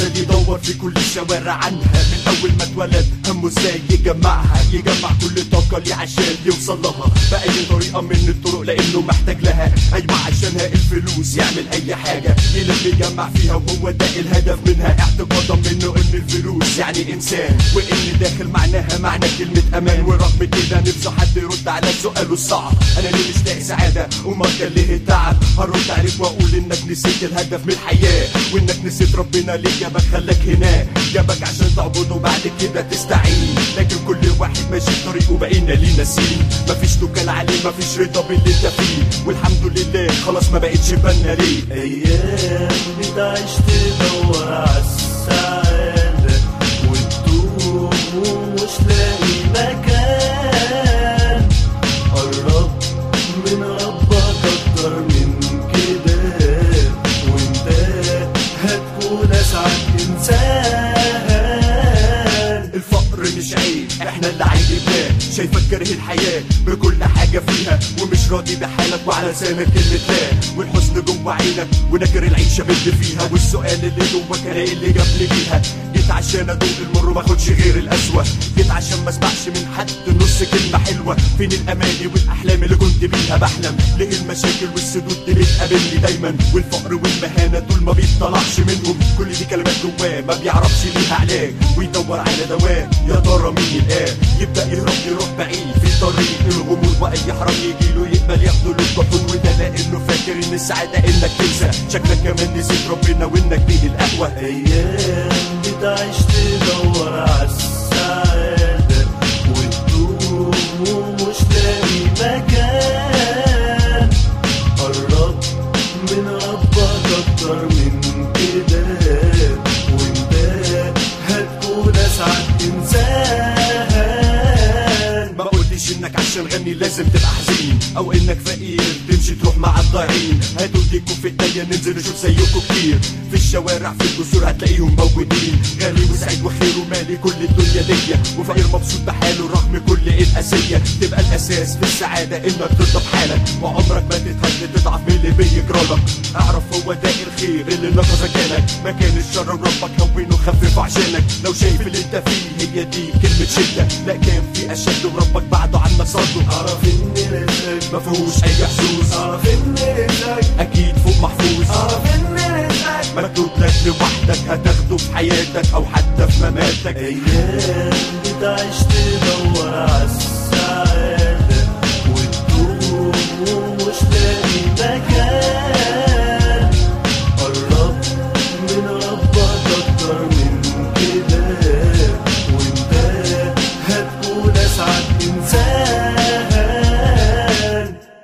مازال يدور في كل الشوارع عنها، من اول ما اتولد همه ازاي يجمعها، يجمع كل طاقة ليه عشان يوصل لها بأي طريقة من الطرق لانه محتاج لها. ايوه عشانها الفلوس يعمل اي حاجة يلف يجمع فيها، وهو ده الهدف منها، اعتقادا منه ان الفلوس يعني انسان، وان داخل معناها معنى كلمة امان. ورغم كده نفسه حد يرد على سؤاله الصعب، انا ليه مش لاقي سعادة وما كان ليه التعب؟ هرد عليك واقول انك نسيت الهدف من الحياة، وانك نسيت ربنا ليه جابك خلاك هنا، جابك عشان تعبده وبعد كده تستعين. لكن كل واحد ماشي في طريقه بقينا ليه ناسين، مفيش توكل عليه مفيش رضا باللي انت فيه، والحمد لله خلاص ما بقتش بالنا ليه. ايام بتعيش تدور عالسعادة وتدوم ومش لاقي مكان، قرب من ربك اكتر من كده وانت هتكون اسعد انسان. الفقر مش عيب احنا اللي عيبناه، شايفك كاره الحياة بكل حاجة فيها، ومش راضي بحالك وعلى لسانك كلمة لا، والحزن جوه عينك ونكر العيشة باللي فيها، والسؤال اللي جواك انا ايه اللي جابني ليها؟ جيت عشان ادوق المر وماخدش غير القسوة، جيت عشان ما اسمعش من حد نص كلمة حلوة. فين الاماني والاحلام اللي كنت بيها بحلم؟ ليه المشاكل والسدود دي بتقابلني دايما؟ والفقر والمهانة دول ما بيطلعش منهم، كل دي كلمات جواه ما بيعرفش ليها علاج، ويدور على دواء يا ترى مين يلقاه؟ يبدأ يهرب يروح بعيد في طريق الغموض، واي حرام يجيله يقبل ياخده للجحود، وده لانه فاكر ان السعادة انك تنسى، شكلك كمان نسيت ربنا وانك بيه القهوة. ايام بتعيش تدور عالسعادة وتدوم ومش لاقي مكان، قرب من ربك اكتر من كده وانت هتكون اسعد انسان. ما قلتش انك عشان غني لازم تبقى حزين، او انك فقير تمشي تروح مع الضايعين. هاتوا ايديكوا في ايديا ننزل نشوف زيكوا كتير، في الشوارع في الجسور هتلاقيهم موجودين، غني وسعيد وخير ومالي كل الدنيا دي، وفقير مبسوط بحاله رغم كل القاسية. تبقى الاساس في السعادة انك ترضى بحالك، وعمرك ما تتهد تضعف من اللي بيجرالك. اعرف هو ده الخير اللي نقصك جالك، مكان الشر وربك هونه خفف عشانك. لو شايف اللي انت فيه هي دي كلمة شدة، لا كان في اشد وربك بعده عنك صرده. اعرف ان رزقك مفهوش اي حظوظ، اعرف ان رزقك اكيد فوق محفوظ، اعرف ان رزقك مكتوب لك لوحدك هتاخده في حياتك او حتى في مماتك. ايام بتعيش تدور عالسعادة